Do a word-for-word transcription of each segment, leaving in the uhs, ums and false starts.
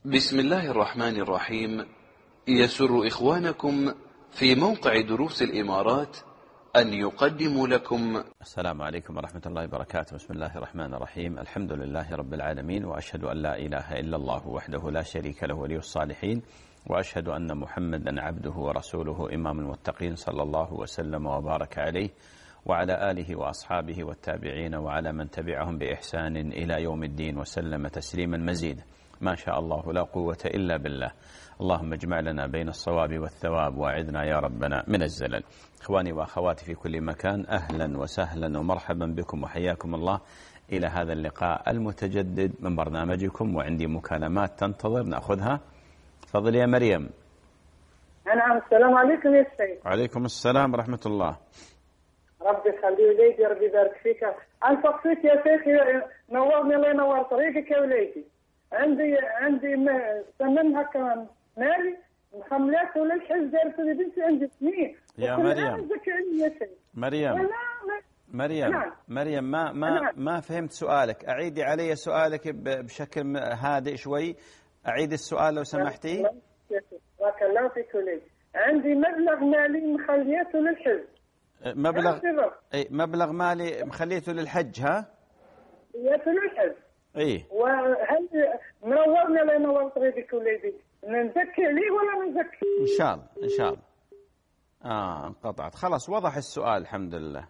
بسم الله الرحمن الرحيم. يسر إخوانكم في موقع دروس الإمارات أن يقدموا لكم. السلام عليكم ورحمة الله وبركاته. بسم الله الرحمن الرحيم. الحمد لله رب العالمين، وأشهد أن لا إله إلا الله وحده لا شريك له ولي الصالحين، وأشهد أن محمدا عبده ورسوله إمام المتقين، صلى الله وسلم وبارك عليه وعلى آله وأصحابه والتابعين وعلى من تبعهم بإحسان إلى يوم الدين، وسلم تسليما مزيدا. ما شاء الله لا قوة إلا بالله. اللهم اجمع لنا بين الصواب والثواب، واعذنا يا ربنا من الزلل. إخواني وأخواتي في كل مكان، أهلا وسهلا ومرحبا بكم وحياكم الله إلى هذا اللقاء المتجدد من برنامجكم. وعندي مكالمات تنتظر نأخذها. تفضل يا مريم. نعم، السلام عليكم يا شيخ. وعليكم السلام ورحمة الله. ربي يخليه وليدي، ربي يبارك فيك. أنصح فيك يا شيخي، نورني الله ينور طريقك يا وليدي. عندي عندي سنن هكا مالي مخملاته للحج دارت بنتي عندي سنين. يا مريم مريم مريم نعم. مريم ما ما نعم. ما فهمت سؤالك. أعيدي علي سؤالك بشكل هادئ شوي. أعيد السؤال لو سمحتي. بارك الله فيك وليدي. عندي مبلغ مالي مخليته للحج. مبلغ اي مبلغ مالي مخليته للحج. ها مخليته للحج. اي وهل منورنا لا نور طريقك وليدي، نزكي ليه ولا نزكي؟ ان شاء الله ان شاء الله. اه انقطعت خلاص. وضح السؤال الحمد لله.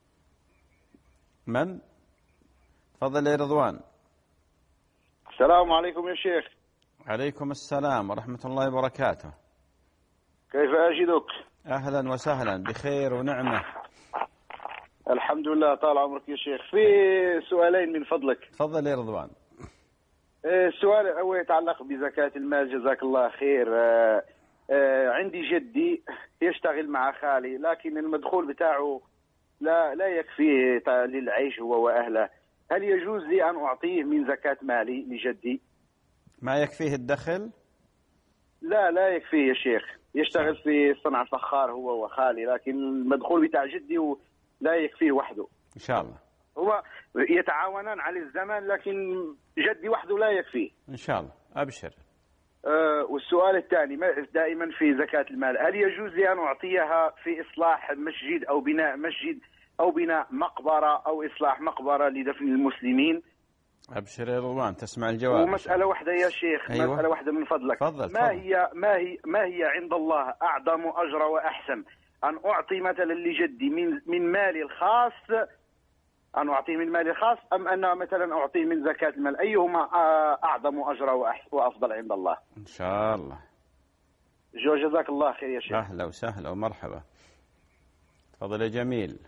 من؟ تفضل يا رضوان. السلام عليكم يا شيخ. عليكم السلام ورحمة الله وبركاته. كيف أجدك؟ أهلا وسهلا، بخير ونعمة. الحمد لله، طال عمرك يا شيخ. في سؤالين من فضلك. تفضل يا رضوان. السؤال الأول يتعلق بزكاة المال، جزاك الله خير. عندي جدي يشتغل مع خالي، لكن المدخول بتاعه لا لا يكفيه للعيش هو وأهله. هل يجوز لي أن أعطيه من زكاة مالي لجدي؟ ما يكفيه الدخل؟ لا لا يكفيه يا شيخ. يشتغل في صنع فخار هو وخالي، لكن المدخول بتاع جدي لا يكفيه وحده. إن شاء الله. هو يتعاونان على الزمن، لكن جدي وحده لا يكفيه. إن شاء الله، أبشر. أه والسؤال الثاني، دائما في زكاة المال، هل يجوز لي أن أعطيها في إصلاح مسجد أو بناء مسجد أو بناء مقبرة أو إصلاح مقبرة لدفن المسلمين؟ أبشر يا رضوان، تسمع الجواب. ومسألة واحدة يا شيخ. أيوة. مسألة واحدة من فضلك. فضل. ما فضل. هي ما هي ما هي عند الله أعظم أجر وأحسن؟ أن أعطي مثلا لجدي من من مالي الخاص، أن أعطيه من مالي الخاص، أم أن مثلا أعطيه من زكاة المال؟ أيهما أعظم أجر وأفضل عند الله؟ إن شاء الله. جو جزاك الله خير يا شيخ. أهلا وسهلا ومرحبا. تفضل يا جميل.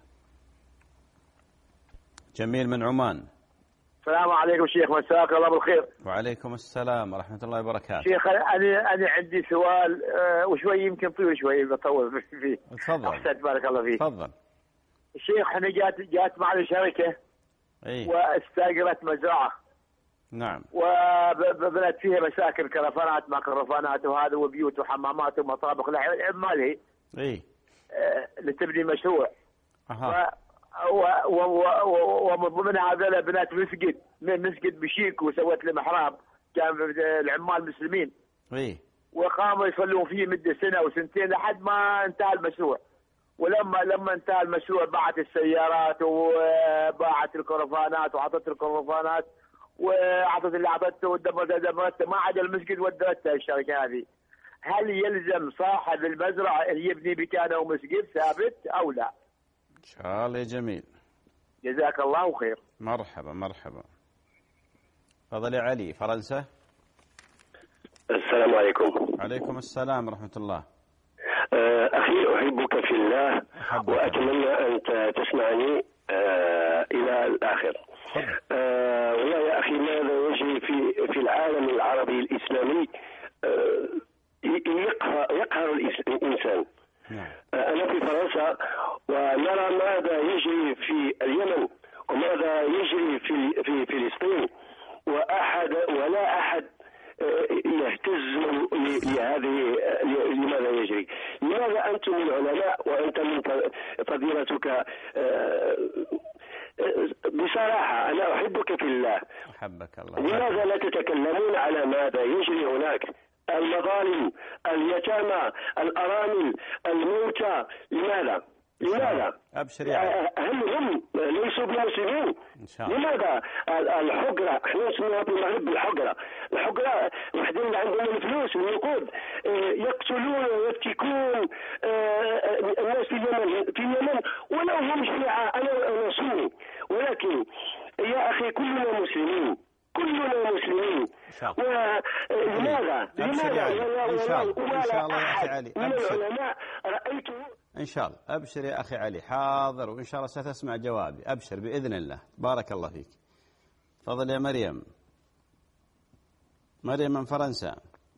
جميل من عمان. السلام عليكم شيخ، مساك الله بالخير. وعليكم السلام ورحمة الله وبركاته. شيخ أنا أنا عندي سؤال أه وشوي يمكن طويل شوي بطول فيه. تفضل. أحسنت، بارك الله فيك. تفضل. الشيخ احنا جات جات معنا شركة اي واستاجرت مزرعة. نعم. وبنت فيها مساكن، كرفانات ميكروفونات وهذا وبيوت وحمامات ومطابخ لعمال هي. اي أه لتبني مشروع. اها. ومن ضمن هذا بنات مسجد مسجد بشيك، وسوت له محراب، كان العمال مسلمين. اي. وقاموا يصلون فيه مده سنه وسنتين لحد ما انتهى المشروع. ولما لما انتهى المشروع باعت السيارات وباعت الكرفانات وعطت الكرفانات وعطت اللي عطته ودمرته دمرته، ما عدا المسجد ودرته الشركه هذه. هل يلزم صاحب المزرعه يبني مكانه مسجد ثابت او لا؟ إن شاء الله يا جميل. جزاك الله خير. مرحبا مرحبا. تفضل يا علي، فرنسا. السلام عليكم. عليكم السلام ورحمة الله. أخي أحبك في الله، أحبك. وأتمنى أن تسمعني إلى الآخر. أه والله يا أخي، ماذا يجري في في العالم العربي الإسلامي يقهر يقهر الإنسان. أنا في فرنسا ونرى ماذا يجري في اليمن وماذا يجري في في فلسطين، وأحد ولا أحد يهتز لهذه لماذا يجري؟ لماذا أنتم العلماء وأنت من فضيلتك بصراحة أنا أحبك في الله، أحبك الله، لماذا لا تتكلمون على ماذا يجري هناك؟ المظالم، اليتامى، الأرامل، الموتى، لماذا؟ لماذا؟ أبشر يعني. هل هم ليسوا بمسلمين؟ إن شاء الله. لماذا الحقرة؟ احنا نسميها بالمغرب بالحقرة، الحقرة وحدين اللي عندهم الفلوس النقود يقتلون ويفتكون الناس في اليمن في اليمن ولو هم شيعة. أنا أنا سني، ولكن يا أخي كلنا مسلمين، كلنا مسلمين. ولماذا؟ لماذا؟ إن شاء الله إن شاء الله يا أخي علي، من العلماء رأيته. إن شاء الله. أبشر يا أخي علي، حاضر، وإن شاء الله ستسمع جوابي. أبشر بإذن الله. بارك الله فيك. تفضل يا مريم. مريم من فرنسا.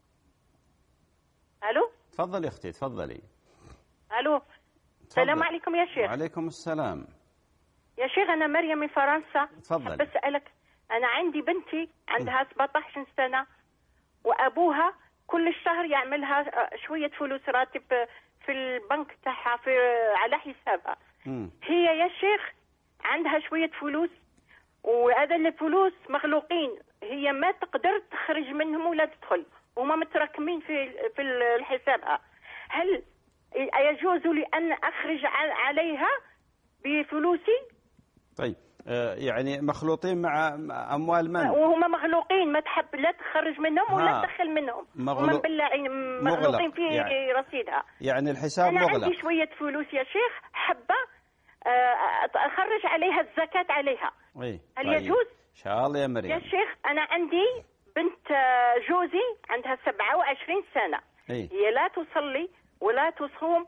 ألو. تفضلي أختي، تفضلي. ألو. السلام عليكم يا شيخ. وعليكم السلام. يا شيخ أنا مريم من فرنسا. تفضلي. بس أسألك، أنا عندي بنتي عندها سبعة عشر سنة وأبوها كل الشهر يعملها شوية فلوس راتب في البنك تاعها في على حسابها. م. هي يا شيخ عندها شوية فلوس وهذا الفلوس مغلوقين، هي ما تقدر تخرج منهم ولا تدخل، وما متراكمين في في حسابها. هل يجوز لي أن أخرج عليها بفلوسي؟ طيب يعني مخلوطين مع أموال من؟ وهم مخلوقين، ما تحب لا تخرج منهم ولا تدخل منهم، مغلو... هم مخلوقين في يعني... رصيدها. يعني الحساب أنا مغلق. أنا عندي شوية فلوس يا شيخ، حبة أخرج عليها الزكاة عليها. إيه؟ هل طيب. يجوز؟ إن شاء الله يا مريم. يا شيخ أنا عندي بنت جوزي عندها سبعة وعشرين سنة. إيه؟ هي لا تصلي ولا تصوم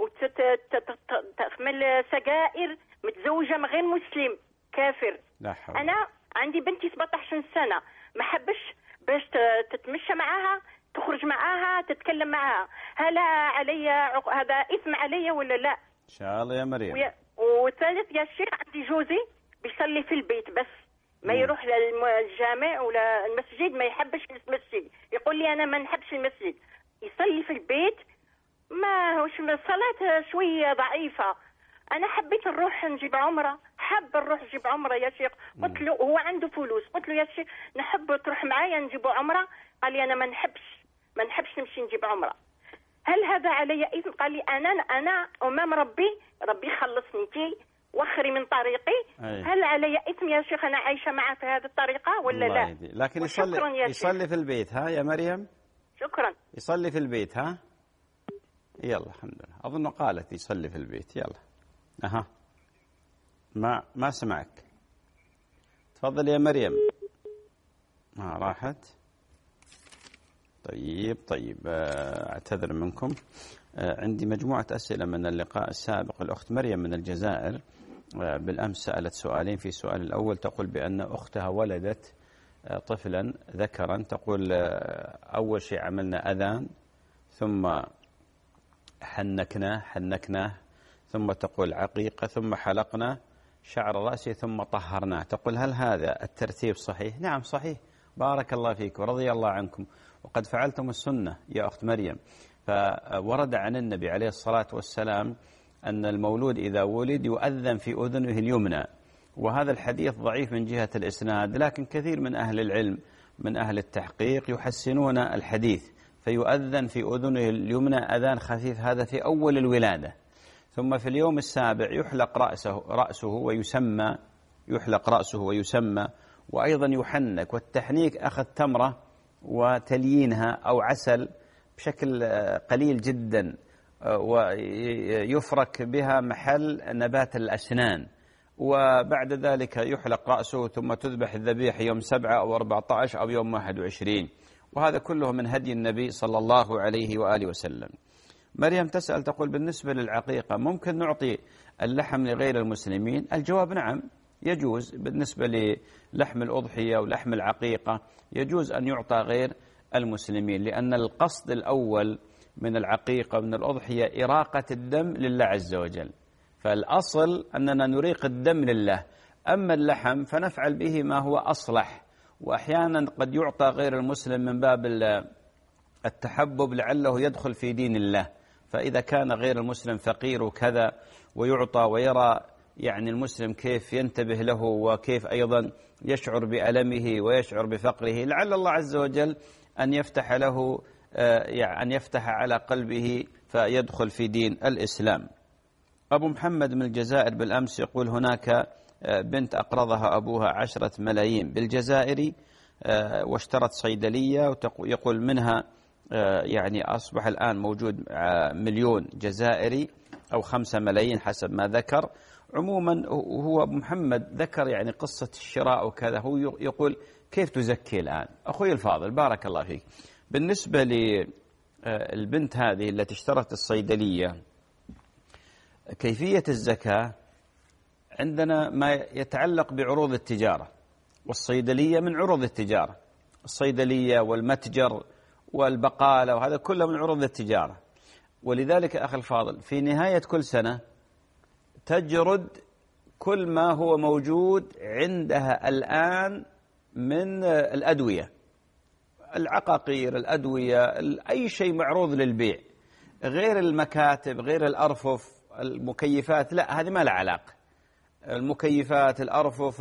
وتحمل سجائر، متزوجة من غير مسلم كافر. لا حول. أنا عندي بنتي سبعة عشر سنة، ما حبش باش تتمشى معاها، تخرج معاها، تتكلم معاها. هل علي هذا إثم علي ولا لا؟ إن شاء الله يا مريم. ويا... والثالث يا شيخ عندي جوزي بيصلي في البيت بس، ما مم. يروح للجامع ولا المسجد، ما يحبش المسجد، يقول لي أنا ما نحبش المسجد، يصلي في البيت. ما هوش الصلاة شوية ضعيفة. أنا حبيت نروح نجيب عمرة، حاب نروح نجيب عمرة يا شيخ. قلت له هو عنده فلوس، قلت له يا شيخ نحب تروح معايا نجيب عمرة. قال لي أنا ما نحبش ما نحبش نمشي نجيب عمرة. هل هذا علي إثم؟ قال لي أنا أنا أمام ربي، ربي خلصني تي وخري من طريقي. أي. هل علي إثم يا شيخ أنا عايشة معه في هذه الطريقة ولا لا؟ يدي. لكن يصلي يصلي في البيت ها يا مريم. شكرا. يصلي في البيت ها. يلا الحمد لله. أظن قالت يصلي في البيت. يلا. أها. ما ما سمعك. تفضل يا مريم. ما راحت. طيب طيب أعتذر منكم. عندي مجموعة أسئلة من اللقاء السابق. الأخت مريم من الجزائر بالأمس سألت سؤالين. في السؤال الأول تقول بأن أختها ولدت طفلا ذكرا، تقول أول شيء عملنا أذان ثم حنكناه حنكناه ثم تقول عقيقة ثم حلقنا شعر رأسه ثم طهرناه. تقول هل هذا الترتيب صحيح؟ نعم صحيح، بارك الله فيك ورضي الله عنكم، وقد فعلتم السنة يا أخت مريم. فورد عن النبي عليه الصلاة والسلام أن المولود إذا ولد يؤذن في أذنه اليمنى، وهذا الحديث ضعيف من جهة الإسناد، لكن كثير من أهل العلم من أهل التحقيق يحسنون الحديث، فيؤذن في أذنه اليمنى أذان خفيف، هذا في أول الولادة. ثم في اليوم السابع يحلق رأسه, رأسه ويسمى يحلق رأسه ويسمى وأيضا يحنك. والتحنيك أخذ تمرة وتليينها أو عسل بشكل قليل جدا ويفرك بها محل نبات الأسنان، وبعد ذلك يحلق رأسه ثم تذبح الذبيحة يوم سبعة أو أربعة عشر أو يوم واحد وعشرين، وهذا كله من هدي النبي صلى الله عليه وآله وسلم. مريم تسأل تقول بالنسبة للعقيقة ممكن نعطي اللحم لغير المسلمين؟ الجواب نعم يجوز. بالنسبة للحم الأضحية ولحم العقيقة يجوز أن يعطى غير المسلمين، لأن القصد الأول من العقيقة من الأضحية إراقة الدم لله عز وجل، فالأصل أننا نريق الدم لله. أما اللحم فنفعل به ما هو أصلح، وأحيانا قد يعطى غير المسلم من باب التحبب لعله يدخل في دين الله. فإذا كان غير المسلم فقير وكذا ويعطى ويرى يعني المسلم كيف ينتبه له وكيف أيضا يشعر بألمه ويشعر بفقره، لعل الله عز وجل أن يفتح له يعني أن يفتح على قلبه فيدخل في دين الإسلام. أبو محمد من الجزائر بالأمس يقول هناك بنت أقرضها أبوها عشرة ملايين بالجزائر واشترت صيدلية، ويقول منها يعني أصبح الآن موجود مليون جزائري أو خمسة ملايين حسب ما ذكر. عموما هو أبو محمد ذكر يعني قصة الشراء وكذا، هو يقول كيف تزكي الآن؟ أخوي الفاضل بارك الله فيك، بالنسبة للبنت هذه التي اشترت الصيدلية، كيفية الزكاة عندنا ما يتعلق بعروض التجارة، والصيدلية من عروض التجارة، الصيدلية والمتجر والبقالة وهذا كله من عروض التجارة. ولذلك أخي الفاضل في نهاية كل سنة تجرد كل ما هو موجود عندها الآن من الأدوية، العقاقير، الأدوية، أي شيء معروض للبيع، غير المكاتب، غير الأرفف، المكيفات، لا هذه ما لها علاقة. المكيفات، الأرفف،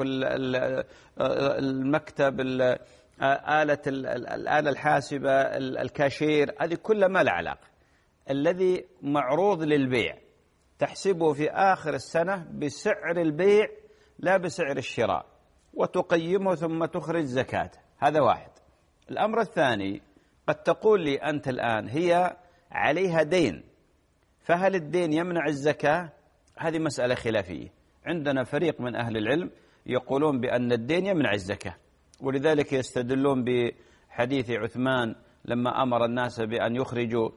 المكتب، آلة الآلة الحاسبة، الكاشير، هذه كلها ما لها علاقة. الذي معروض للبيع تحسبه في آخر السنة بسعر البيع لا بسعر الشراء، وتقيمه ثم تخرج زكاته. هذا واحد. الأمر الثاني، قد تقول لي أنت الآن هي عليها دين، فهل الدين يمنع الزكاة؟ هذه مسألة خلافية. عندنا فريق من أهل العلم يقولون بأن الدين يمنع الزكاة، ولذلك يستدلون بحديث عثمان لما أمر الناس بأن يخرجوا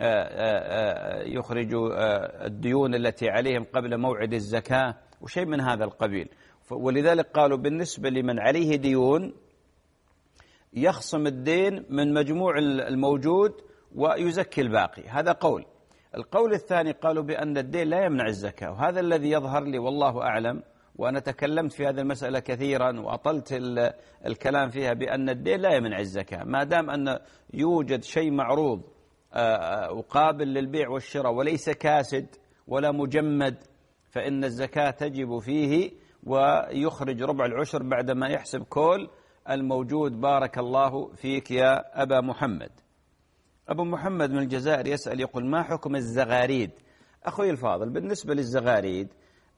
يخرجوا الديون التي عليهم قبل موعد الزكاة وشيء من هذا القبيل. ولذلك قالوا بالنسبة لمن عليه ديون يخصم الدين من مجموع الموجود ويزكي الباقي، هذا قول. القول الثاني قالوا بأن الدين لا يمنع الزكاة، وهذا الذي يظهر لي والله أعلم، وأنا تكلمت في هذه المسألة كثيرا وأطلت الكلام فيها، بأن الدين لا يمنع الزكاة ما دام أن يوجد شيء معروض وقابل للبيع والشراء وليس كاسد ولا مجمد، فإن الزكاة تجب فيه ويخرج ربع العشر بعدما يحسب كل الموجود. بارك الله فيك يا أبا محمد. أبو محمد من الجزائر يسأل يقول ما حكم الزغاريد؟ أخوي الفاضل بالنسبة للزغاريد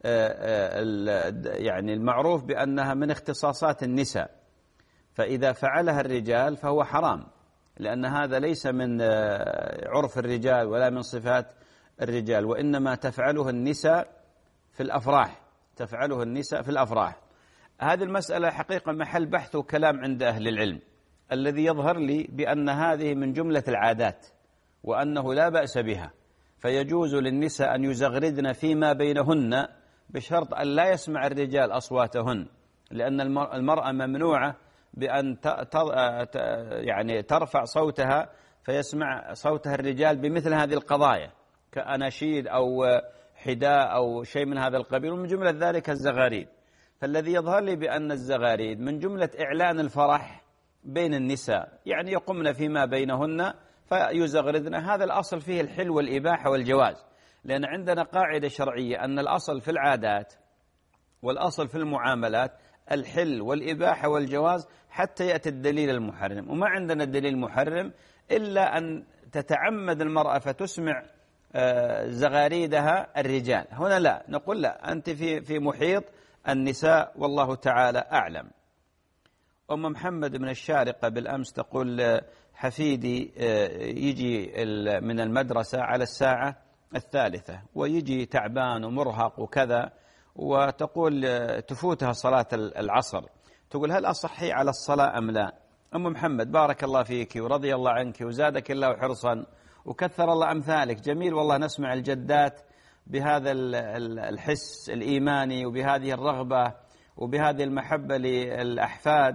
يعني المعروف بأنها من اختصاصات النساء، فإذا فعلها الرجال فهو حرام، لأن هذا ليس من عرف الرجال ولا من صفات الرجال، وإنما تفعله النساء في الأفراح، تفعله النساء في الأفراح. هذه المسألة حقيقة محل بحث وكلام عند أهل العلم. الذي يظهر لي بأن هذه من جملة العادات وأنه لا بأس بها، فيجوز للنساء أن يزغردن فيما بينهن بشرط أن لا يسمع الرجال أصواتهن، لأن المرأة ممنوعة بأن يعني ترفع صوتها فيسمع صوتها الرجال بمثل هذه القضايا كأناشيد أو حداء أو شيء من هذا القبيل، ومن جملة ذلك الزغاريد. فالذي يظهر لي بأن الزغاريد من جملة إعلان الفرح بين النساء، يعني يقمن فيما بينهن فيزغردن، هذا الأصل فيه الحل والإباحة والجواز، لأن عندنا قاعدة شرعية أن الأصل في العادات والأصل في المعاملات الحل والإباحة والجواز حتى يأتي الدليل المحرم، وما عندنا الدليل المحرم إلا أن تتعمد المرأة فتسمع زغاريدها الرجال. هنا لا، نقول لا، أنت في في محيط النساء والله تعالى أعلم. أم محمد من الشارقة بالأمس تقول حفيدي يجي من المدرسة على الساعة الثالثة ويجي تعبان ومرهق وكذا، وتقول تفوتها صلاة العصر، تقول هل أصحي على الصلاة أم لا؟ أم محمد بارك الله فيك ورضي الله عنك وزادك الله حرصا وكثر الله أمثالك. جميل والله نسمع الجدات بهذا الحس الإيماني وبهذه الرغبة وبهذه المحبة للأحفاد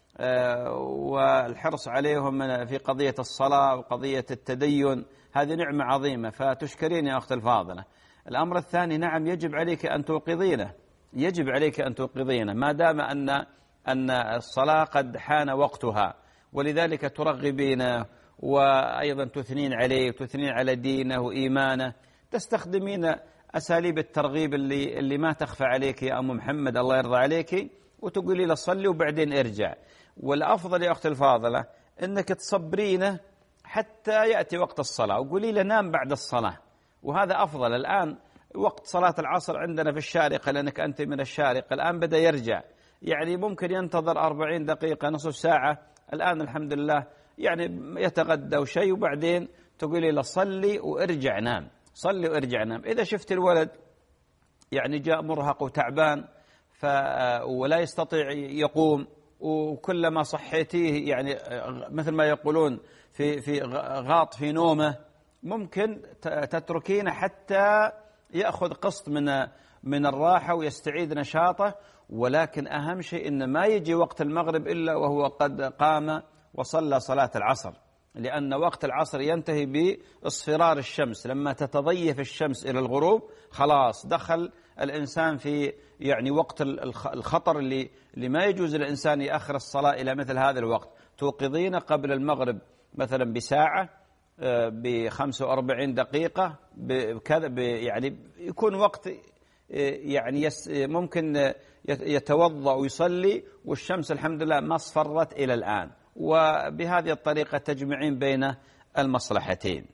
والحرص عليهم في قضية الصلاة وقضية التدين، هذه نعمة عظيمة، فتشكرين يا أخت الفاضلة. الأمر الثاني، نعم يجب عليك أن توقظينه، يجب عليك أن توقظينه ما دام أن أن الصلاة قد حان وقتها، ولذلك ترغبين وأيضا تثنين عليه وتثنين على دينه وإيمانه، تستخدمين أساليب الترغيب اللي, اللي ما تخفى عليك يا أم محمد الله يرضى عليك، وتقولي له صلي وبعدين ارجع. والأفضل يا أختي الفاضلة أنك تصبرينه حتى يأتي وقت الصلاة، وقولي له نام بعد الصلاة، وهذا أفضل. الآن وقت صلاة العصر عندنا في الشارقة، لأنك أنت من الشارقة، الآن بدأ يرجع، يعني ممكن ينتظر أربعين دقيقة نصف ساعة. الآن الحمد لله يعني يتغدى وشيء، وبعدين تقولي له صلي وارجع نام، صلي وارجع نام. إذا شفت الولد يعني جاء مرهق وتعبان ف ولا يستطيع يقوم، وكلما صحيتيه يعني مثل ما يقولون في في غاط في نومه، ممكن تتركينه حتى يأخذ قسط من من الراحة ويستعيد نشاطه. ولكن أهم شيء إن ما يجي وقت المغرب إلا وهو قد قام وصلى صلاة العصر، لأن وقت العصر ينتهي باصفرار الشمس. لما تتضيف الشمس إلى الغروب خلاص دخل الإنسان في يعني وقت الخطر اللي, اللي ما يجوز للإنسان يأخر الصلاة إلى مثل هذا الوقت. توقظين قبل المغرب مثلا بساعة، بخمس وأربعين دقيقة بكذا، يعني يكون وقت يعني ممكن يتوضأ ويصلي والشمس الحمد لله ما اصفرت إلى الآن. وبهذه الطريقة تجمعين بين المصلحتين.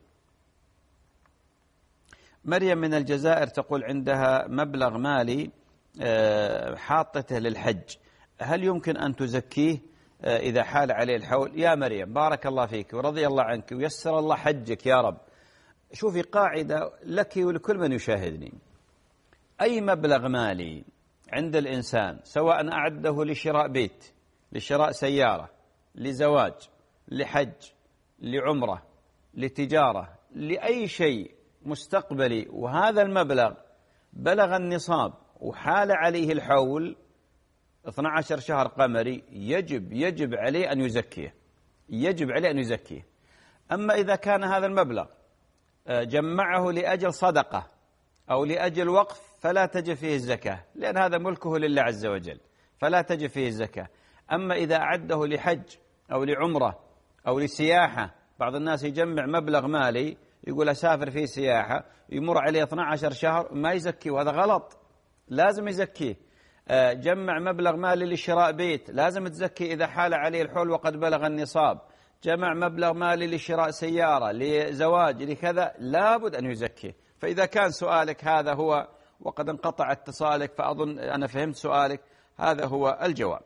مريم من الجزائر تقول عندها مبلغ مالي حاطته للحج، هل يمكن أن تزكيه إذا حال عليه الحول؟ يا مريم بارك الله فيك ورضي الله عنك ويسر الله حجك يا رب. شوفي قاعدة لك ولكل من يشاهدني، أي مبلغ مالي عند الإنسان سواء أعده لشراء بيت، لشراء سيارة، لزواج، لحج، لعمرة، لتجارة، لأي شيء مستقبلي، وهذا المبلغ بلغ النصاب وحال عليه الحول اثني عشر شهر قمري، يجب يجب عليه أن يزكيه، يجب عليه أن يزكيه. أما إذا كان هذا المبلغ جمعه لأجل صدقة أو لأجل وقف فلا تجب فيه الزكاة، لأن هذا ملكه لله عز وجل، فلا تجب فيه الزكاة. أما إذا أعده لحج أو لعمرة أو لسياحة، بعض الناس يجمع مبلغ مالي يقول أسافر فيه سياحة، يمر عليه اثني عشر شهر ما يزكيه، وهذا غلط، لازم يزكيه. جمع مبلغ مالي لشراء بيت، لازم تزكي إذا حال عليه الحول وقد بلغ النصاب. جمع مبلغ مالي لشراء سيارة، لزواج، لكذا، لابد أن يزكيه. فإذا كان سؤالك هذا هو وقد انقطع اتصالك، فأظن أنا فهمت سؤالك، هذا هو الجواب.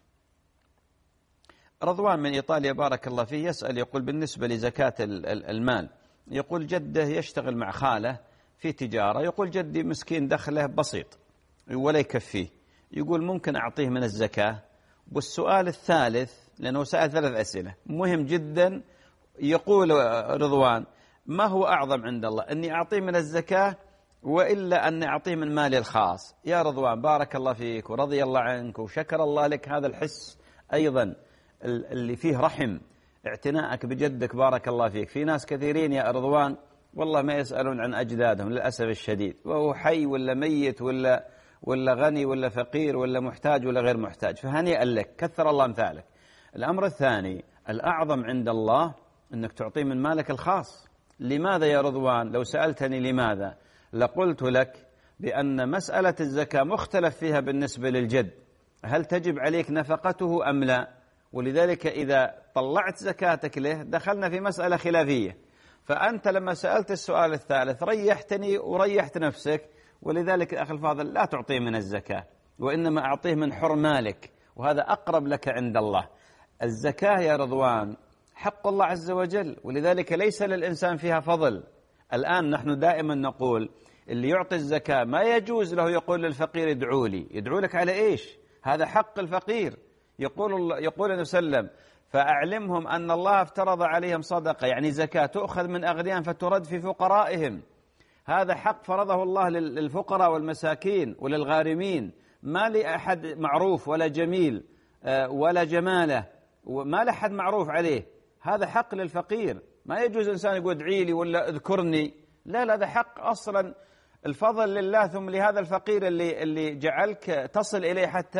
رضوان من إيطاليا بارك الله فيه يسأل يقول بالنسبة لزكاة المال، يقول جده يشتغل مع خاله في تجارة، يقول جدي مسكين دخله بسيط ولا يكفيه، يقول ممكن أعطيه من الزكاة؟ والسؤال الثالث، لأنه سأل ثلاث أسئلة مهم جدا، يقول رضوان ما هو أعظم عند الله، أني أعطيه من الزكاة وإلا أن أعطيه من مالي الخاص؟ يا رضوان بارك الله فيك ورضي الله عنك وشكر الله لك هذا الحس أيضا اللي فيه رحم، اعتناءك بجدك بارك الله فيك. في ناس كثيرين يا رضوان والله ما يسألون عن أجدادهم للأسف الشديد، وهو حي ولا ميت ولا ولا غني ولا فقير ولا محتاج ولا غير محتاج، فهنيئا لك، كثر الله أمثالك. الأمر الثاني الأعظم عند الله أنك تعطيه من مالك الخاص. لماذا يا رضوان؟ لو سألتني لماذا لقلت لك بأن مسألة الزكاة مختلف فيها بالنسبة للجد، هل تجب عليك نفقته أم لا؟ ولذلك إذا طلعت زكاتك له دخلنا في مسألة خلافية، فأنت لما سألت السؤال الثالث ريحتني وريحت نفسك، ولذلك أخي الفاضل لا تعطيه من الزكاة، وإنما أعطيه من حر مالك، وهذا أقرب لك عند الله. الزكاة يا رضوان حق الله عز وجل، ولذلك ليس للإنسان فيها فضل. الآن نحن دائما نقول اللي يعطي الزكاة ما يجوز له يقول للفقير ادعوا لي، يدعو لك على إيش؟ هذا حق الفقير. يقول يقول النبي صلى الله عليه وسلم فأعلمهم أن الله افترض عليهم صدقة، يعني زكاة تؤخذ من أغنيائهم فترد في فقرائهم. هذا حق فرضه الله للفقراء والمساكين وللغارمين، ما لأحد معروف ولا جميل ولا جماله، وما لأحد معروف عليه، هذا حق للفقير. ما يجوز إنسان يقول ادعي لي ولا اذكرني، لا لا، هذا حق أصلا الفضل لله ثم لهذا الفقير اللي اللي جعلك تصل إليه حتى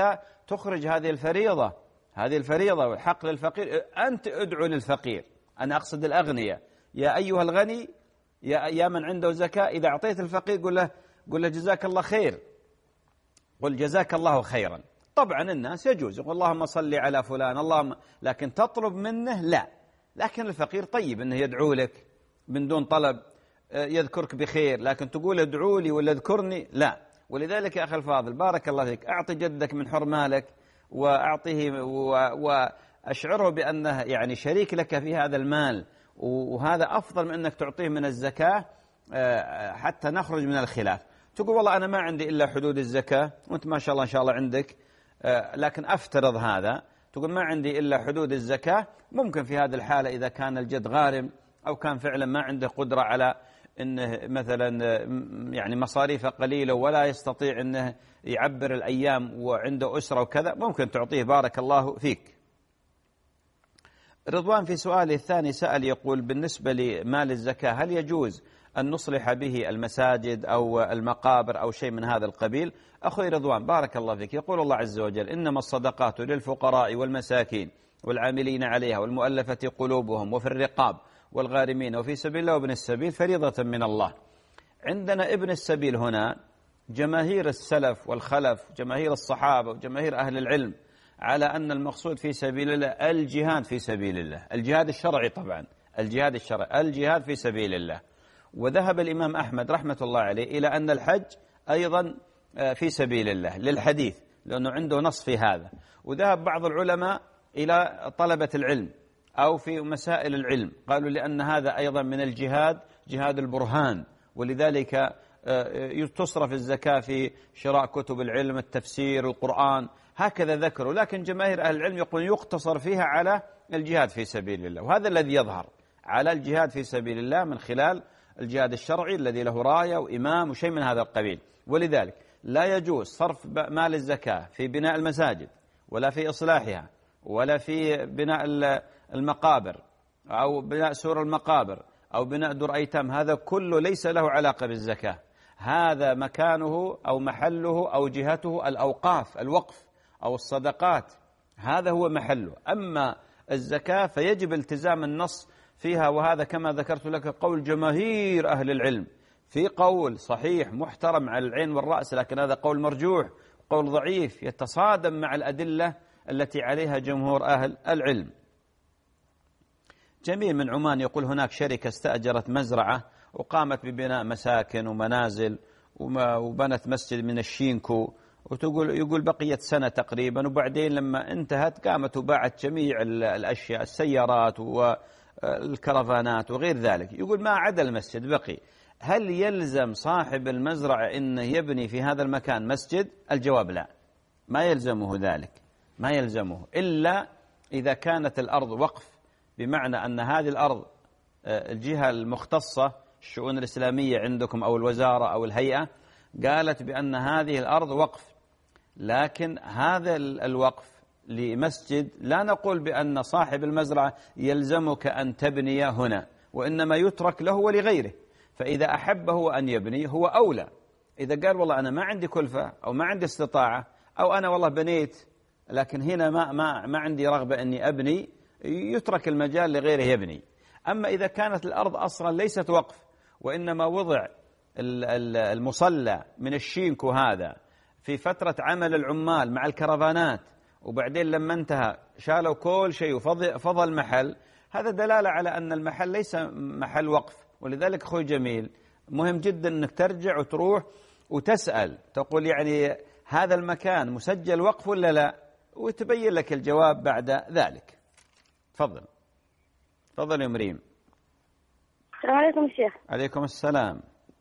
تخرج هذه الفريضة، هذه الفريضة والحق للفقير. أنت ادعو للفقير، أنا أقصد الأغنياء، يا أيها الغني يا يا من عنده زكاة، إذا أعطيت الفقير قل له قل له جزاك الله خير، قل جزاك الله خيرا. طبعا الناس يجوز يقول اللهم صل على فلان اللهم، لكن تطلب منه لا. لكن الفقير طيب أنه يدعو لك من دون طلب، يذكرك بخير، لكن تقول ادعوا لي ولا اذكرني لا. ولذلك يا أخي الفاضل بارك الله فيك، أعطي جدك من حر مالك وأعطيه وأشعره بأنه يعني شريك لك في هذا المال، وهذا أفضل من أنك تعطيه من الزكاة حتى نخرج من الخلاف. تقول والله أنا ما عندي إلا حدود الزكاة، وأنت ما شاء الله إن شاء الله عندك، لكن أفترض هذا، تقول ما عندي إلا حدود الزكاة. ممكن في هذه الحالة إذا كان الجد غارم أو كان فعلا ما عنده قدرة على أنه مثلا يعني مصاريفه قليلة ولا يستطيع أنه يعبر الأيام وعنده أسرة وكذا، ممكن تعطيه بارك الله فيك. رضوان في سؤاله الثاني سأل يقول بالنسبة لمال الزكاة هل يجوز أن نصلح به المساجد أو المقابر أو شيء من هذا القبيل؟ أخوي رضوان بارك الله فيك، يقول الله عز وجل إنما الصدقات للفقراء والمساكين والعاملين عليها والمؤلفة قلوبهم وفي الرقاب والغارمين وفي سبيل الله وابن السبيل فريضة من الله. عندنا ابن السبيل هنا جماهير السلف والخلف، جماهير الصحابة وجماهير أهل العلم على أن المقصود في سبيل الله الجهاد في سبيل الله، الجهاد الشرعي طبعا، الجهاد الشرعي، الجهاد في سبيل الله. وذهب الإمام أحمد رحمة الله عليه إلى أن الحج أيضا في سبيل الله للحديث، لأنه عنده نص في هذا. وذهب بعض العلماء إلى طلبة العلم أو في مسائل العلم، قالوا لأن هذا أيضا من الجهاد، جهاد البرهان، ولذلك تصرف الزكاة في شراء كتب العلم، التفسير، القرآن، هكذا ذكروا. لكن جماهير أهل العلم يقولون يقتصر فيها على الجهاد في سبيل الله، وهذا الذي يظهر على الجهاد في سبيل الله من خلال الجهاد الشرعي الذي له راية وإمام وشيء من هذا القبيل. ولذلك لا يجوز صرف مال الزكاة في بناء المساجد ولا في إصلاحها ولا في بناء المقابر أو بناء سور المقابر أو بناء دور أيتام، هذا كله ليس له علاقة بالزكاة. هذا مكانه أو محله أو جهته الأوقاف، الوقف أو الصدقات، هذا هو محله. أما الزكاة فيجب التزام النص فيها، وهذا كما ذكرت لك قول جماهير أهل العلم. في قول صحيح محترم على العين والرأس، لكن هذا قول مرجوح، قول ضعيف يتصادم مع الأدلة التي عليها جمهور أهل العلم. جميل من عمان يقول هناك شركة استأجرت مزرعة وقامت ببناء مساكن ومنازل وبنت مسجد من الشينكو، وتقول يقول بقيت سنة تقريبا، وبعدين لما انتهت قامت وباعت جميع الأشياء، السيارات والكرفانات وغير ذلك، يقول ما عدا المسجد بقي. هل يلزم صاحب المزرعة إنه يبني في هذا المكان مسجد؟ الجواب لا، ما يلزمه ذلك، ما يلزمه إلا إذا كانت الأرض وقف، بمعنى أن هذه الأرض الجهة المختصة الشؤون الإسلامية عندكم أو الوزارة أو الهيئة قالت بأن هذه الأرض وقف، لكن هذا الوقف لمسجد لا نقول بأن صاحب المزرعة يلزمك أن تبني هنا، وإنما يترك له ولغيره. فإذا أحبه أن يبني هو أولى. إذا قال والله أنا ما عندي كلفة أو ما عندي استطاعة، أو أنا والله بنيت لكن هنا ما ما ما عندي رغبة أني أبني، يترك المجال لغيره يبني. أما إذا كانت الأرض أصلا ليست وقف وإنما وضع المصلى من الشينكو هذا في فترة عمل العمال مع الكرفانات، وبعدين لما انتهى شالوا كل شيء وفضل المحل، هذا دلالة على أن المحل ليس محل وقف. ولذلك أخوي جميل مهم جدا أنك ترجع وتروح وتسأل، تقول يعني هذا المكان مسجل وقف ولا لا، وتبين لك الجواب بعد ذلك. تفضل تفضل يا مريم. السلام عليكم الشيخ. عليكم السلام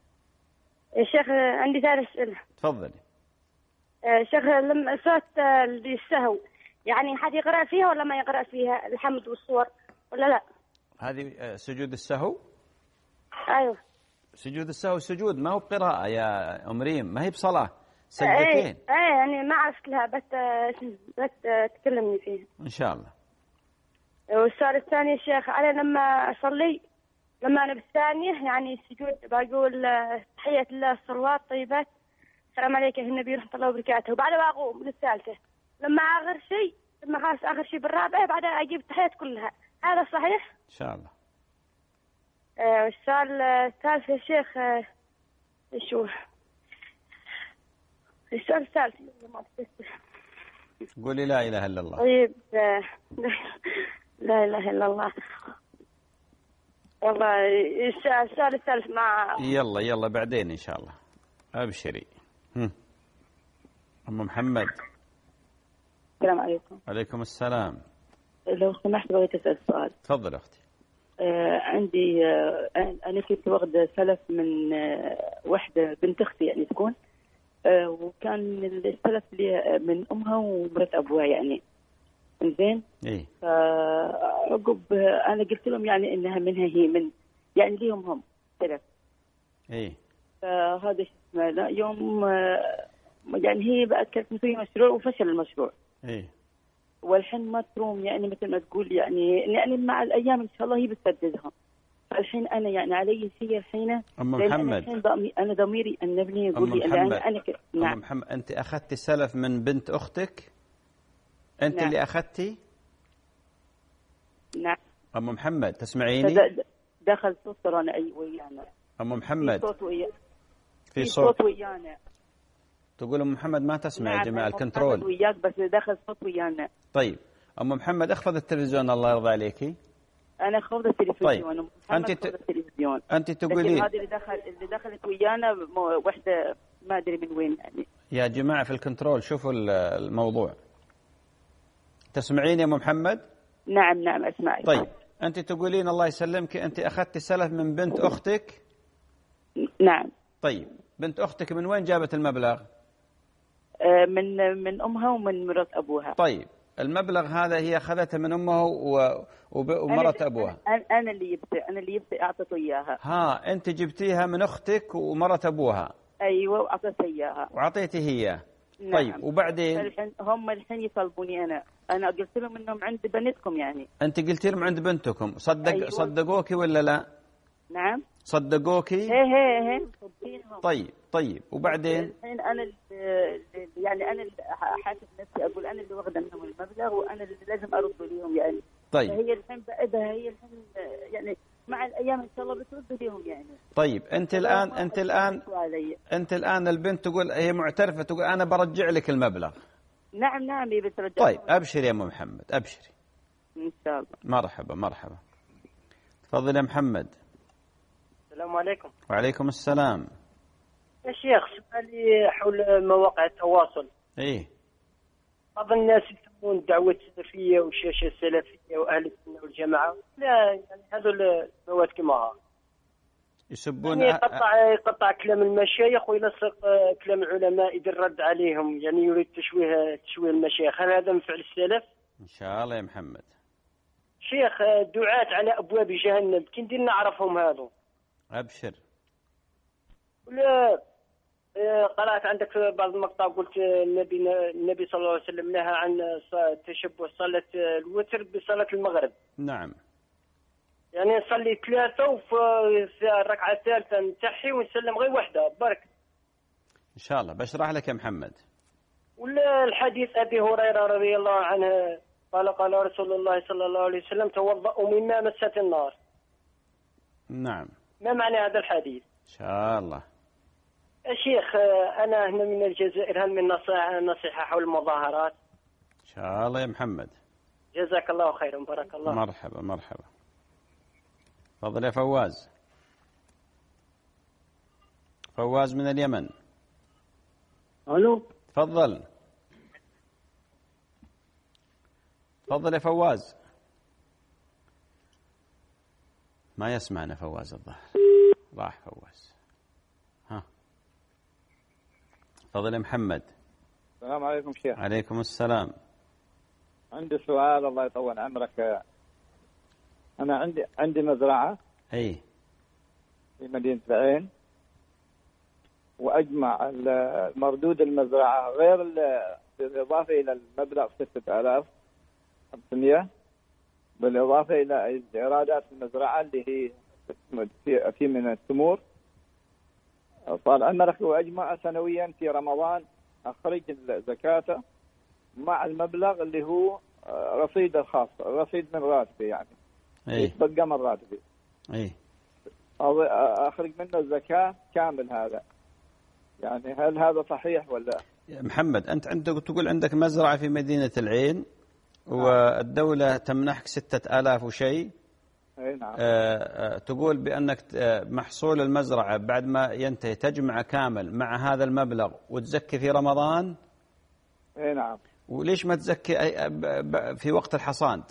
يا شيخ، عندي ثلاث أسئلة. تفضلي. شيخ لما صوت السهو يعني حد يقرأ فيها ولا ما يقرأ فيها الحمد والصور ولا لا؟ هذه سجود السهو؟ أيوه سجود السهو سجود، ما هو بقراءة يا أمريم، ما هي بصلاة، سجدتين. ايه ايه يعني ما عرفت لها، بس بس تكلمني فيها إن شاء الله. والسؤال الثاني يا شيخ، أنا لما أصلي لما أنا بالثانية يعني السجود بقول تحية الله الصلوات طيبات السلام عليك يا النبي ورحمة الله وبركاته، وبعد ما أقوم للثالثة لما آخر شيء لما خلاص آخر شيء بالرابعة بعدها أجيب التحيات كلها. هذا صحيح؟ إن شاء الله. آه السؤال الثالث يا شيخ، آه شو السؤال الثالث؟ قولي لا إله إلا الله. طيب آه لا إله إلا الله. والله السؤال الثالث مع يلا يلا بعدين إن شاء الله. أبشري. هم. أم محمد. السلام عليكم. عليكم السلام. لو سمحت بغيت أسأل سؤال. تفضل أختي. آه عندي آه أنا كنت واخدة سلف من آه وحدة بنت أختي يعني تكون آه وكان السلف لي من أمها ومرت أبوها يعني زين. إيه. فعقب أنا قلت لهم يعني إنها منها هي من يعني ليهم هم سلف. إيه. فهذا شو اسمه لا يوم آه يعني هي بقت كانت مسوية مشروع وفشل المشروع. إيه. والحين ما تروم يعني مثل ما تقول يعني يعني مع الأيام إن شاء الله هي بتسددها. الحين أنا يعني علي شيء الحين. أم محمد. أنا, أنا ضميري النبني يقول لي أنا أنا ك... نعم. أم محمد أنت أخذتي سلف من بنت أختك؟ أنت نعم. اللي أخذتي؟ نعم. أم محمد تسمعيني؟ دخل صوت ترانا أي ويانا. أم محمد. في صوت ويانا. في صوت ويانا. تقول أم محمد ما تسمع. نعم. يا جماعة الكنترول. وياك بس دخل صوت ويانا. طيب أم محمد اخفض التلفزيون الله يرضى عليكي. أنا خفض التلفزيون. طيب. أنت ت... التلفزيون. أنت تقولين. هذه اللي دخل اللي دخلت ويانا وحدة ما أدري من وين يعني. يا جماعة في الكنترول شوفوا الموضوع. تسمعين يا أم محمد؟ نعم نعم أسمعك. طيب أنت تقولين الله يسلمك أنت أخذت سلف من بنت أختك. نعم. طيب بنت أختك من وين جابت المبلغ؟ من من أمها ومن مرات أبوها. طيب المبلغ هذا هي أخذته من أمها و... ومرات أبوها. أنا, أنا اللي جبت أنا اللي جبت أعطته إياها. ها أنت جبتيها من أختك ومرات أبوها. أيوة وأعطيتها إياها. وعطيتي هي. نعم. طيب وبعدين الحين هم الحين يطلبوني أنا أنا قلت لهم إنهم عند بنتكم يعني. أنت قلت لهم عند بنتكم صدق. أيوة. صدقوكي ولا لا؟ نعم. صدقوكي؟ هي هي هي. طيب طيب وبعدين؟ الحين أنا يعني أنا حاسب نفسي أقول أنا اللي واخدة منهم المبلغ وأنا اللي لازم أرد لهم يعني. طيب. هي الحين بعدها هي الحين يعني مع الأيام إن شاء الله بترد لهم يعني. طيب أنت الآن أنت الآن أنت الآن البنت تقول هي معترفة تقول أنا برجع لك المبلغ. نعم نعم هي بترجع. طيب أبشري يا أم محمد أبشري. إن شاء الله. مرحبا مرحبا. تفضل يا محمد. السلام عليكم. وعليكم السلام. يا شيخ سؤالي حول مواقع التواصل. إيه. بعض الناس يسمون الدعوة السلفية والشاشة السلفية وأهل السنة والجماعة لا يعني هذول المواد كما يسبون يعني يقطع يقطع كلام المشايخ ويلصق كلام العلماء يدير رد عليهم يعني يريد تشويه تشويه المشايخ. هل هذا من فعل السلف؟ إن شاء الله يا محمد. شيخ دعاة على أبواب جهنم كي ندير نعرفهم هذا. أبشر. ولا قرأت عندك في بعض المقطع قلت النبي النبي صلى الله عليه وسلم نهى عن تشبه صلاة الوتر بصلاة المغرب. نعم. يعني نصلي ثلاثة وفي الركعة الثالثة نتحي ونسلم غير واحدة برك. إن شاء الله بشرح لك يا محمد. ولا الحديث أبي هريرة رضي الله عنه قال قال رسول الله صلى الله عليه وسلم توضأوا مما مست النار. نعم. ما معنى هذا الحديث؟ إن شاء الله. يا شيخ أنا هنا من الجزائر هل من نصيحة نصيحة حول المظاهرات؟ إن شاء الله يا محمد. جزاك الله خيرا بارك الله. مرحبا مرحبا. تفضل يا فواز. فواز من اليمن. ألو. تفضل. تفضل يا فواز. ما يسمعنا فواز الظاهر. راح فواز. ها. تفضل يا محمد. السلام عليكم شيخ. عليكم السلام. عندي سؤال الله يطول عمرك. أنا عندي عندي مزرعة. أي. في مدينة العين. وأجمع المردود المزرعة غير بالإضافة إلى المبلغ ستة آلاف وخمسمائة بالإضافة إلى إيرادات المزرعة اللي هي في في من التمور. طال عمرك وأجمع سنويا في رمضان أخرج زكاته مع المبلغ اللي هو رصيد الخاص، رصيد من راتبي يعني اي يتبقى من راتبي، اي اخرج منه الزكاة كامل هذا، يعني هل هذا صحيح ولا؟ محمد أنت عندك تقول عندك مزرعة في مدينة العين والدولة تمنحك ستة آلاف وشيء. اي نعم. أه تقول بأنك محصول المزرعة بعد ما ينتهي تجمع كامل مع هذا المبلغ وتزكي في رمضان. اي نعم. وليش ما تزكي في وقت الحصاد؟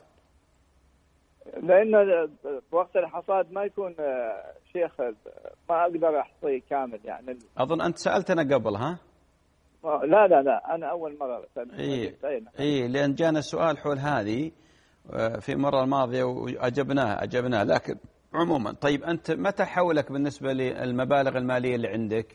لأن وقت الحصاد ما يكون شيخ، ما أقدر أحصيه كامل يعني. أظن أنت سألتنا قبل ها؟ لا لا لا أنا أول مرة. إيه إيه لأن جانا سؤال حول هذه في المرة الماضية وأجبناه أجبناه لكن عموما. طيب أنت متى حولك بالنسبة للمبالغ المالية اللي عندك؟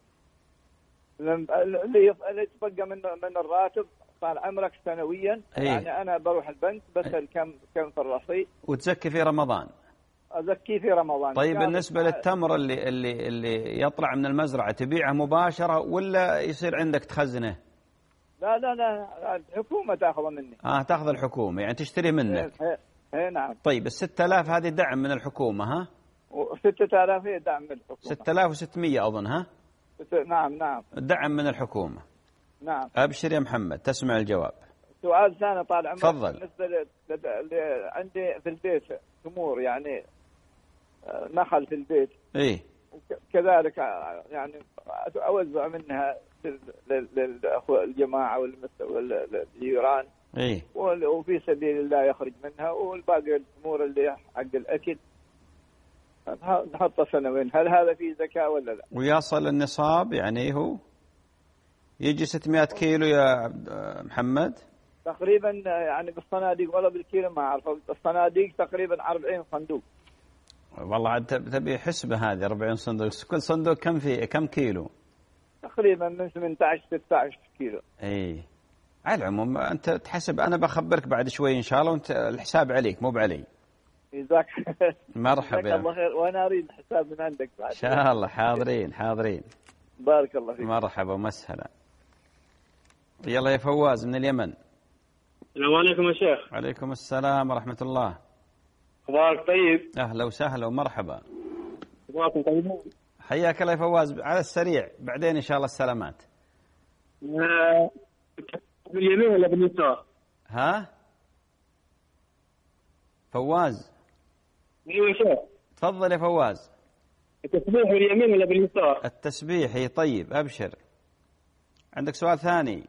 اللي يتبقى من من الراتب طال عمرك سنويا. إيه؟ يعني أنا بروح البنك بسأل كم كم في الرصيد وتزكي في رمضان. أزكي في رمضان. طيب بالنسبة للتمر اللي اللي اللي يطلع من المزرعة تبيعه مباشرة ولا يصير عندك تخزنه؟ لا لا لا الحكومة تأخذه مني. آه تأخذ الحكومة يعني تشتري منك. إيه إيه نعم. طيب الستة آلاف هذه دعم من الحكومة ها؟ وستة آلاف هي دعم من الحكومة. ستة آلاف وستمية أظن ها؟ نعم نعم. دعم من الحكومة. نعم. أبشر يا محمد تسمع الجواب. سؤال ثاني طال عمرك. تفضل. بالنسبة ل... ل... عندي في البيت تمور يعني نخل في البيت. إيه. كذلك يعني أوزع منها للجماعة والجيران. إيه. وفي سبيل الله يخرج منها، والباقي التمور اللي حق الأكل نحطه سنوين. هل هذا فيه زكاة ولا لا؟ ويصل النصاب يعني هو يجي ستمائة كيلو يا محمد تقريبا يعني بالصناديق ولا بالكيلو ما أعرف. الصناديق تقريبا أربعين صندوق. والله عاد تبي حسبة هذه أربعين صندوق. كل صندوق كم فيه كم كيلو؟ تقريبا من ثمانية عشر ستة عشر كيلو. اي على العموم انت تحسب، انا بخبرك بعد شوي ان شاء الله وانت الحساب عليك مو بعلي. جزاك مرحبا. جزاك الله خير وانا اريد حساب من عندك بعد. ان شاء الله حاضرين حاضرين. بارك الله فيك. مرحبا ومسهلا. يلا يا فواز من اليمن. السلام عليكم يا شيخ. وعليكم السلام ورحمة الله. اخبارك طيب؟ اهلا وسهلا ومرحبا. اخباركم طيبين؟ حياك الله يا فواز على السريع بعدين ان شاء الله السلامات. آه... باليمين ولا باليسار؟ ها؟ فواز. ايوه يا شيخ. تفضل يا فواز. التسبيح باليمين ولا باليسار؟ التسبيح اي طيب ابشر. عندك سؤال ثاني؟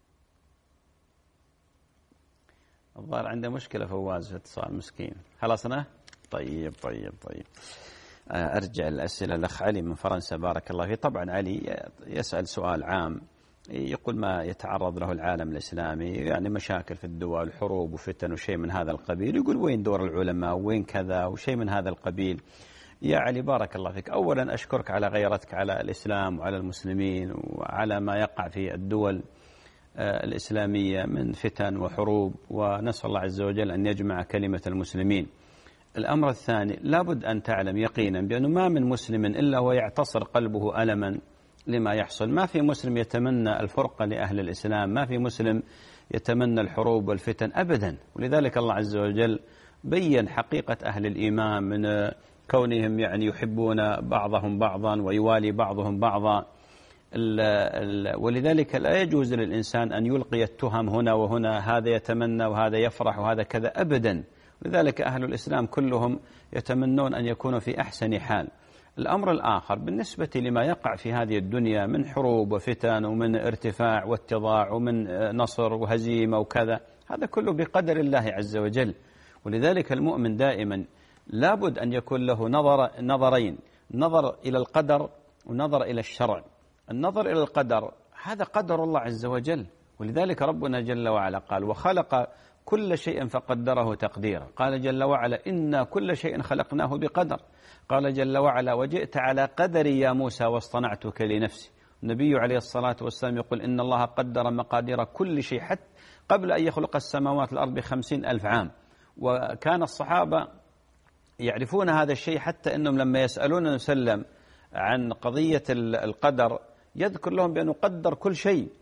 الظاهر عنده مشكلة فواز في اتصال مسكين. خلصنا؟ طيب طيب طيب. أرجع الأسئلة الأخ علي من فرنسا بارك الله فيه. طبعا علي يسأل سؤال عام يقول ما يتعرض له العالم الإسلامي يعني مشاكل في الدول حروب وفتن وشيء من هذا القبيل. يقول وين دور العلماء وين كذا وشيء من هذا القبيل. يا علي بارك الله فيك، أولا أشكرك على غيرتك على الإسلام وعلى المسلمين وعلى ما يقع في الدول الإسلامية من فتن وحروب، ونسأل الله عز وجل أن يجمع كلمة المسلمين. الأمر الثاني لابد أن تعلم يقينا بأنه ما من مسلم إلا ويعتصر قلبه ألما لما يحصل. ما في مسلم يتمنى الفرقة لأهل الإسلام، ما في مسلم يتمنى الحروب والفتن أبدا. ولذلك الله عز وجل بيّن حقيقة أهل الإيمان من كونهم يعني يحبون بعضهم بعضا ويوالي بعضهم بعضا. ال ال ولذلك لا يجوز للإنسان أن يلقي التهم هنا وهنا، هذا يتمنى وهذا يفرح وهذا كذا أبدا. لذلك أهل الإسلام كلهم يتمنون أن يكونوا في أحسن حال. الأمر الآخر بالنسبة لما يقع في هذه الدنيا من حروب وفتن ومن ارتفاع واتضاع ومن نصر وهزيمة وكذا، هذا كله بقدر الله عز وجل. ولذلك المؤمن دائما لابد أن يكون له نظر نظرين، نظر إلى القدر ونظر إلى الشرع. النظر إلى القدر هذا قدر الله عز وجل، ولذلك ربنا جل وعلا قال وخلق كل شيء فقدره تقديرا. قال جل وعلا إنا كل شيء خلقناه بقدر. قال جل وعلا وجئت على قدري يا موسى واصطنعتك لنفسي. النبي عليه الصلاة والسلام يقول إن الله قدر مقادير كل شيء حتى قبل أن يخلق السماوات والأرض بخمسين ألف عام. وكان الصحابة يعرفون هذا الشيء حتى أنهم لما يسألون النبي صلى الله عليه وسلم عن قضية القدر يذكر لهم بأنه قدر كل شيء.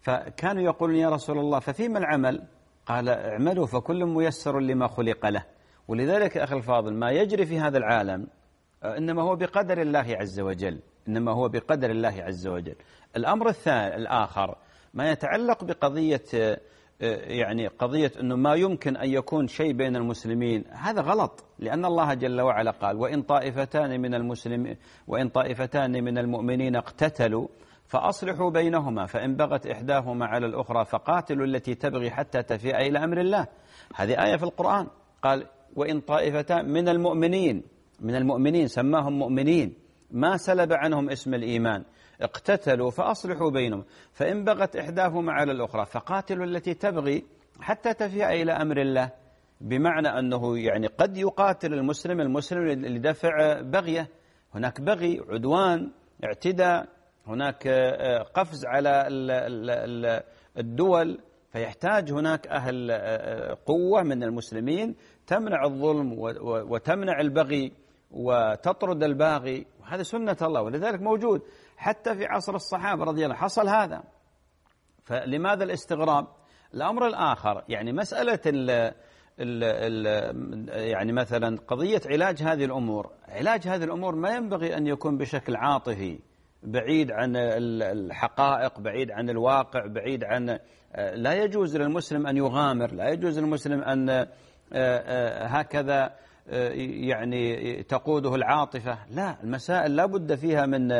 فكانوا يقولون يا رسول الله ففيما العمل؟ قال اعملوا فكل ميسر لما خلق له. ولذلك أخي الفاضل ما يجري في هذا العالم إنما هو بقدر الله عز وجل، إنما هو بقدر الله عز وجل. الأمر الثاني الآخر ما يتعلق بقضية يعني قضية أنه ما يمكن أن يكون شيء بين المسلمين، هذا غلط، لأن الله جل وعلا قال وإن طائفتان من المسلمين وإن طائفتان من المؤمنين اقتتلوا فأصلحوا بينهما فإن بغت إحداهما على الأخرى فقاتلوا التي تبغي حتى تفيء إلى أمر الله. هذه آية في القرآن، قال وإن طائفتان من المؤمنين، من المؤمنين سماهم مؤمنين، ما سلب عنهم اسم الإيمان، اقتتلوا فأصلحوا بينهم فإن بغت إحداهما على الأخرى فقاتلوا التي تبغي حتى تفيء إلى أمر الله. بمعنى أنه يعني قد يقاتل المسلم المسلم لدفع بغية، هناك بغي، عدوان، اعتداء، هناك قفز على الدول، فيحتاج هناك أهل قوة من المسلمين تمنع الظلم وتمنع البغي وتطرد الباغي، وهذا سنة الله، ولذلك موجود حتى في عصر الصحابة رضي الله حصل هذا. فلماذا الاستغراب؟ الأمر الآخر يعني مسألة ال ال ال يعني مثلا قضية علاج هذه الأمور، علاج هذه الأمور ما ينبغي أن يكون بشكل عاطفي بعيد عن الحقائق، بعيد عن الواقع، بعيد عن، لا يجوز للمسلم أن يغامر، لا يجوز للمسلم أن هكذا يعني تقوده العاطفة، لا، المسائل لا بد فيها من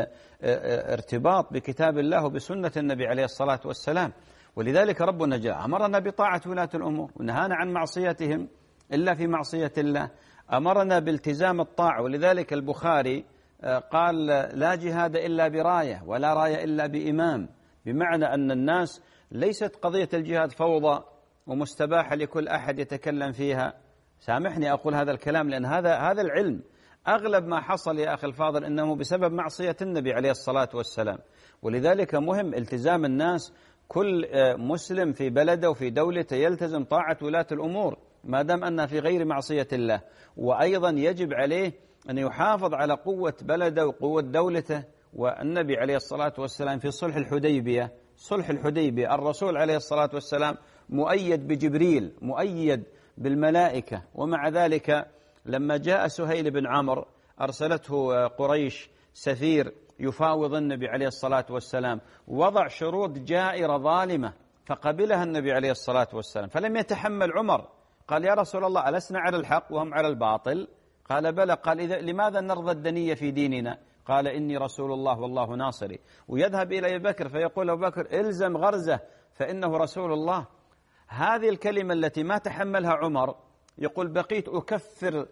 ارتباط بكتاب الله وبسنة النبي عليه الصلاة والسلام. ولذلك ربنا جل أمرنا بطاعة ولاة الأمور ونهانا عن معصيتهم إلا في معصية الله، أمرنا بالتزام الطاعة. ولذلك البخاري قال لا جهاد إلا براية ولا راية إلا بإمام، بمعنى أن الناس ليست قضية الجهاد فوضى ومستباحة لكل أحد يتكلم فيها. سامحني أقول هذا الكلام لأن هذا هذا العلم أغلب ما حصل يا أخي الفاضل إنه بسبب معصية النبي عليه الصلاة والسلام. ولذلك مهم التزام الناس، كل مسلم في بلده وفي دولته يلتزم طاعة ولاة الأمور ما دام أنها في غير معصية الله. وأيضا يجب عليه أن يحافظ على قوة بلده وقوة دولته. والنبي عليه الصلاة والسلام في صلح الحديبية، صلح الحديبية الرسول عليه الصلاة والسلام مؤيد بجبريل، مؤيد بالملائكة، ومع ذلك لما جاء سهيل بن عمرو أرسلته قريش سفير يفاوض النبي عليه الصلاة والسلام، وضع شروط جائرة ظالمة فقبلها النبي عليه الصلاة والسلام، فلم يتحمل عمر، قال يا رسول الله ألسنا على الحق وهم على الباطل؟ قال بلى. قال إذا لماذا نرضى الدنية في ديننا؟ قال إني رسول الله والله ناصري. ويذهب إلى أبي بكر فيقول أبو بكر إلزم غرزه فإنه رسول الله. هذه الكلمة التي ما تحملها عمر، يقول بقيت أكفر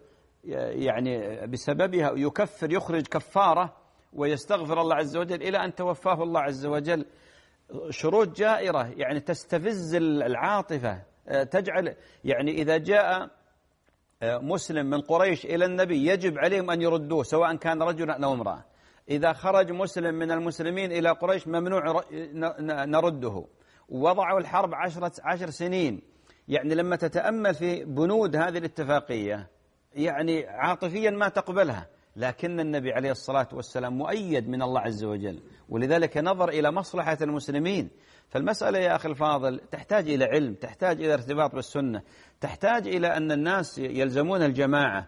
يعني بسببها، يكفر يخرج كفارة ويستغفر الله عز وجل إلى أن توفاه الله عز وجل. شروط جائرة يعني تستفز العاطفة، تجعل يعني إذا جاء مسلم من قريش إلى النبي يجب عليهم أن يردوه سواء كان رجلا أو امرأة. إذا خرج مسلم من المسلمين إلى قريش ممنوع نرده. ووضعوا الحرب عشرة عشر سنين. يعني لما تتأمل في بنود هذه الاتفاقية يعني عاطفيا ما تقبلها، لكن النبي عليه الصلاة والسلام مؤيد من الله عز وجل، ولذلك نظر إلى مصلحة المسلمين. فالمسألة يا أخي الفاضل تحتاج إلى علم، تحتاج إلى ارتباط بالسنة، تحتاج إلى أن الناس يلزمون الجماعة،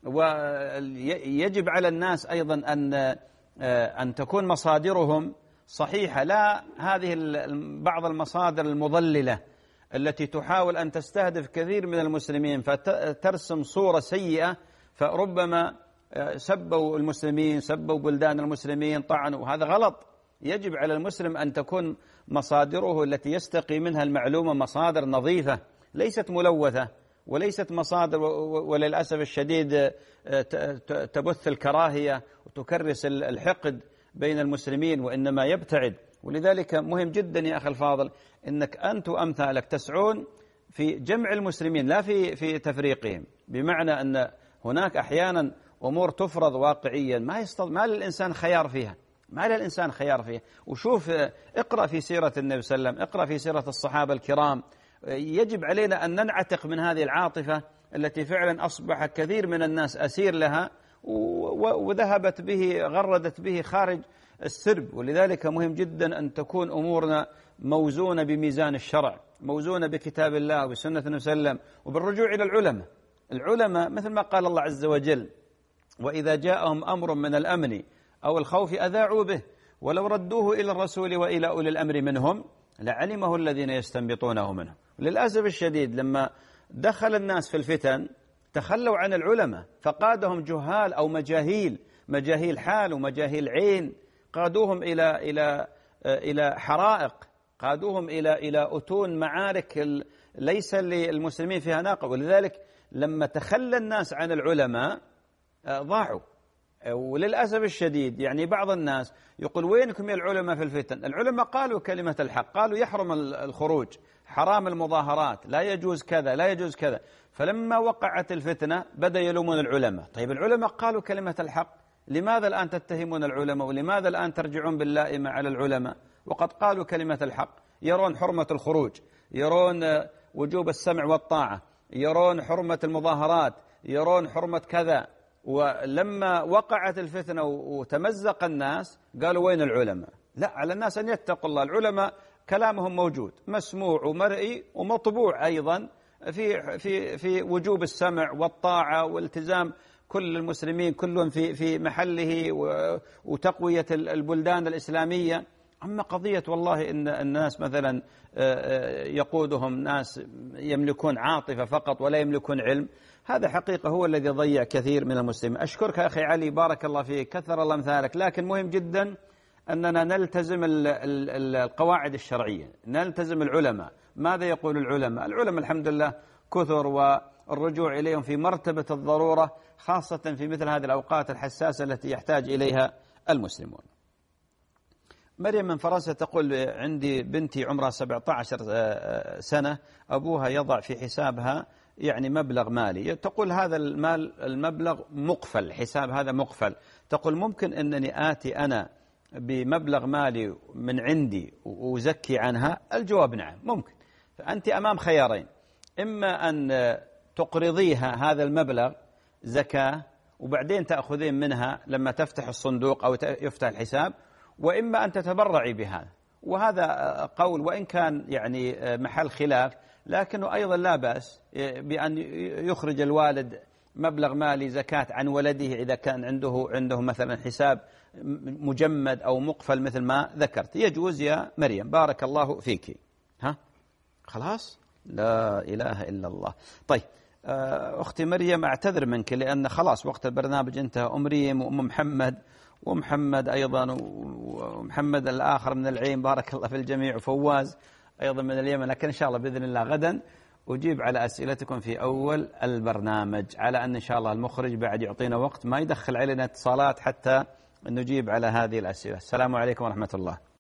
ويجب على الناس أيضا أن أن تكون مصادرهم صحيحة، لا هذه بعض المصادر المضللة التي تحاول أن تستهدف كثير من المسلمين فترسم صورة سيئة، فربما سبوا المسلمين، سبوا بلدان المسلمين، طعنوا، وهذا غلط. يجب على المسلم أن تكون مصادره التي يستقي منها المعلومة مصادر نظيفة ليست ملوثة، وليست مصادر وللأسف الشديد تبث الكراهية وتكرس الحقد بين المسلمين، وإنما يبتعد. ولذلك مهم جدا يا أخي الفاضل أنك أنت وأمثالك تسعون في جمع المسلمين لا في في تفريقهم، بمعنى أن هناك أحيانا أمور تفرض واقعيا ما يستطيع ما للإنسان خيار فيها، ما للإنسان خيار فيها. وشوف اقرأ في سيرة النبي صلى الله عليه وسلم، اقرأ في سيرة الصحابة الكرام. يجب علينا أن ننعتق من هذه العاطفة التي فعلا أصبح كثير من الناس أسير لها، وذهبت به غردت به خارج السرب. ولذلك مهم جدا أن تكون أمورنا موزونة بميزان الشرع، موزونة بكتاب الله وبسنة النبي صلى الله عليه وسلم وبالرجوع إلى العلماء. العلماء مثل ما قال الله عز وجل: وإذا جاءهم أمر من الأمن أو الخوف أذاعوا به ولو ردوه إلى الرسول وإلى أولي الأمر منهم لعلمه الذين يستنبطونه منهم. للأسف الشديد لما دخل الناس في الفتن تخلوا عن العلماء، فقادهم جهال أو مجاهيل، مجاهيل حال ومجاهيل عين، قادوهم إلى إلى إلى حرائق، قادوهم إلى إلى أتون معارك ليس للمسلمين فيها ناقة. ولذلك لما تخلى الناس عن العلماء ضاعوا. وللأسف الشديد يعني بعض الناس يقول: وينكم يا العلماء في الفتن؟ العلماء قالوا كلمة الحق، قالوا يحرم الخروج، حرام المظاهرات، لا يجوز كذا، لا يجوز كذا. فلما وقعت الفتنة بدأ يلومون العلماء. طيب العلماء قالوا كلمة الحق، لماذا الآن تتهمون العلماء؟ ولماذا الآن ترجعون باللائمة على العلماء وقد قالوا كلمة الحق؟ يرون حرمة الخروج، يرون وجوب السمع والطاعة، يرون حرمة المظاهرات، يرون حرمة كذا. ولما وقعت الفتنة وتمزق الناس قالوا: وين العلماء؟ لا، على الناس أن يتقوا الله. العلماء كلامهم موجود، مسموع ومرئي ومطبوع أيضا في في في وجوب السمع والطاعة والالتزام كل المسلمين كلهم في في محله وتقوية البلدان الإسلامية. أما قضية والله إن الناس مثلا يقودهم ناس يملكون عاطفة فقط ولا يملكون علم، هذا حقيقة هو الذي ضيع كثير من المسلمين. أشكرك أخي علي، بارك الله فيك، كثر الله أمثالك. لكن مهم جدا أننا نلتزم القواعد الشرعية، نلتزم العلماء. ماذا يقول العلماء؟ العلماء الحمد لله كثر، والرجوع إليهم في مرتبة الضرورة، خاصة في مثل هذه الأوقات الحساسة التي يحتاج إليها المسلمون. مريم من فرنسا تقول: عندي بنتي عمرها سبعة عشر سنة، أبوها يضع في حسابها يعني مبلغ مالي، تقول هذا المال المبلغ مقفل، حساب هذا مقفل. تقول: ممكن أنني آتي أنا بمبلغ مالي من عندي وأزكي عنها؟ الجواب نعم ممكن. فأنت أمام خيارين: إما أن تقرضيها هذا المبلغ زكاة وبعدين تأخذين منها لما تفتح الصندوق أو يفتح الحساب، وإما أن تتبرعي بهذا. وهذا قول وإن كان يعني محل خلاف، لكنه أيضا لا بأس بأن يخرج الوالد مبلغ مالي زكاة عن ولده إذا كان عنده عنده مثلا حساب مجمد أو مقفل مثل ما ذكرت. يجوز يا مريم، بارك الله فيك. ها خلاص، لا إله إلا الله. طيب أختي مريم أعتذر منك لأن خلاص وقت البرنامج انتهى. أم مريم وأم محمد ومحمد أيضا ومحمد الآخر من العين، بارك الله في الجميع، وفواز أيضا من اليمن. لكن إن شاء الله بإذن الله غدا أجيب على أسئلتكم في أول البرنامج، على أن إن شاء الله المخرج بعد يعطينا وقت ما يدخل علينا اتصالات حتى نجيب على هذه الأسئلة. السلام عليكم ورحمة الله.